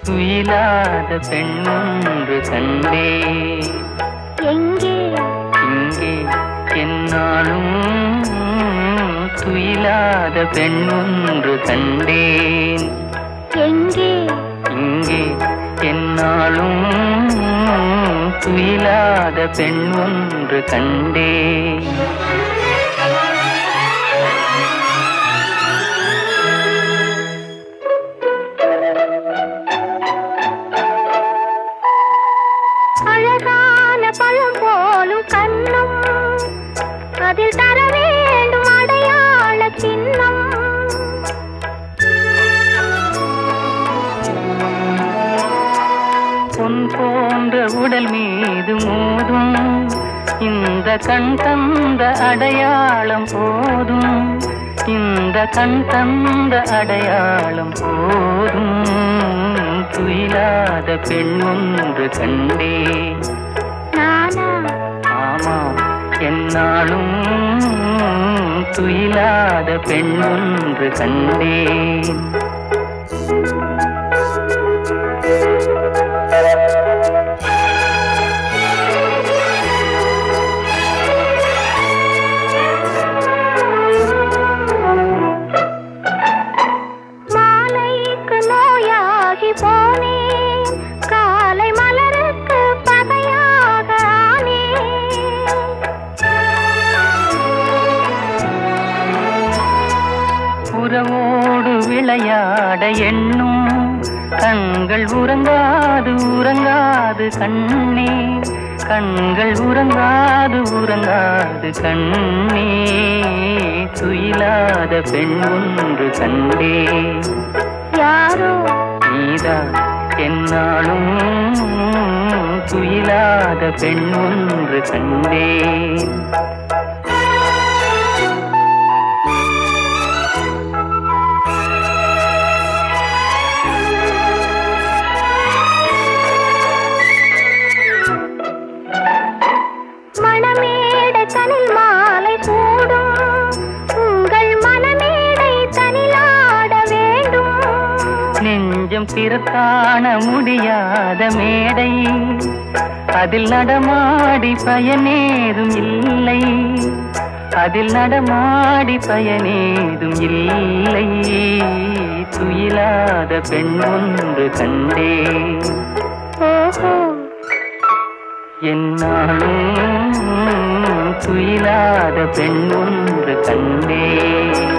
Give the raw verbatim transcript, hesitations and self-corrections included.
துயிலாத பெண்ணொன்று கண்டே. எங்கே இங்கே என்னாலும் துயிலாத பெண்ணொன்று கண்டேன். எங்கே இங்கே என்னாலும் துயிலாத பெண்ணொன்று கண்டேன். அழகான பழம் போலும் கண்ணும், அதில் தர வேண்டும் அடையாள சின்னம். பொன் போன்ற உடல் மீது மோதும் இந்த கண் தந்த அடையாளம் போதும். இந்த கண் தந்த அடையாளம் போதும். துயிலாத பெண்ணொன்று கண்டே. நானா ஆமாம், என்னாலும் துயிலாத பெண்ணொன்று கண்டேன். மாலைக்கு நோயாகி போனேன், காலை மலருக்கு பகையாக ஆனேன். உறவோடு விளையாட எண்ணும் கண்கள் உறங்காது உறங்காது கண்ணே. கண்கள் உறங்காது உறங்காது கண்ணே. துயிலாத பெண் ஒன்று கண்டே. யாரோ நீதான் என்னாலும் துயிலாத பெண் ஒன்று கண்டேன். மணமேடை தனில் மாலை சூடும், உங்கள் மனமேடை தனிலாட வேண்டும். நெஞ்சம் பிறக்காண முடியாத மேடை, அதில் நடமாடி பயனேதும் இல்லை. அதில் நடமாடி பயனேதும் இல்லை. துயிலாத பெண் ஒன்று கண்டே. ஓஹோ என்னாலும் துயிலாத பெண் ஒன்று கண்டே.